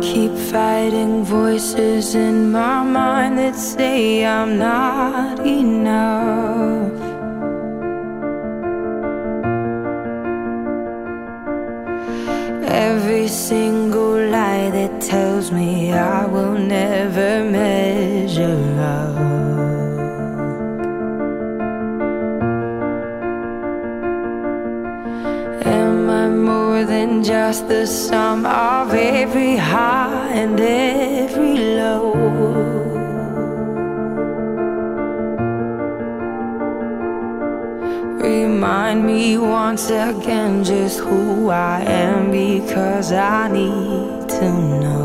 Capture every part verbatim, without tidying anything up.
keep fighting voices in my mind that say I'm not enough. Every single lie that tells me I will never measure up. Am I more than just the sum of every high and every low? Remind me once again just who I am, because I need to know.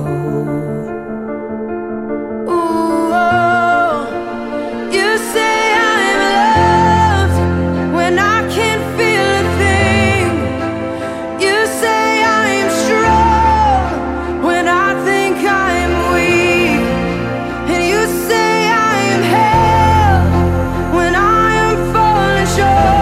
Ooh, oh, you say I'm loved when I can't feel a thing. You say I'm strong when I think I'm weak. And you say I am held when I am falling short.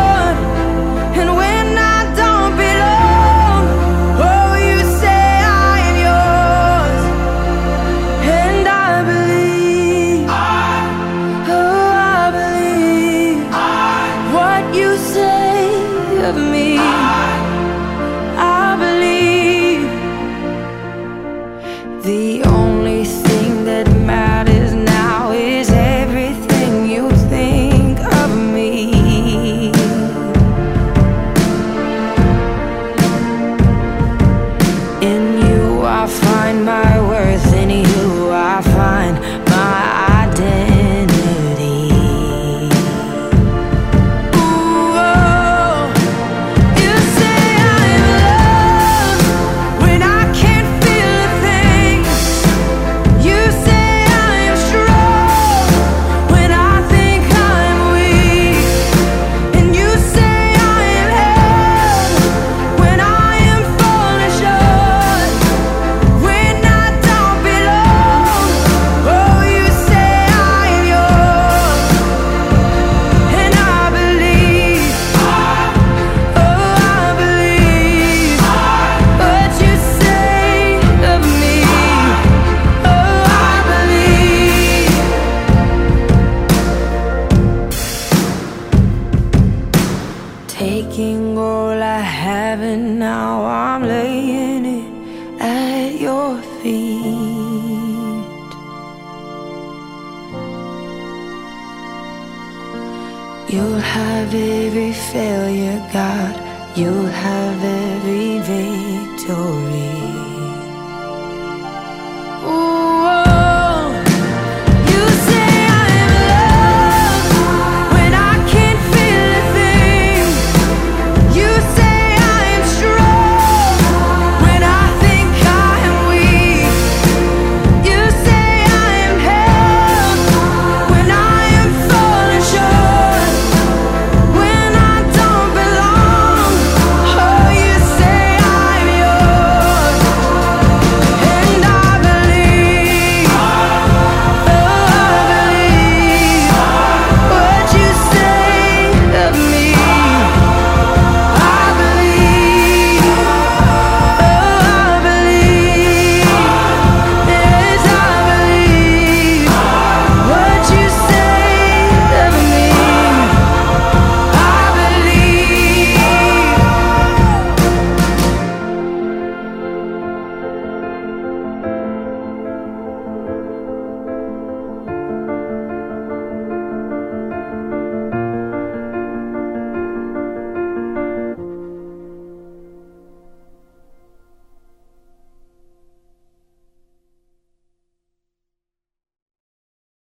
Of me, I believe the only thing that matters now is everything you think of me. In you I find my worth, in you I find my identity. Taking all I have and now I'm laying it at your feet. You'll have every failure, God. You'll have every victory.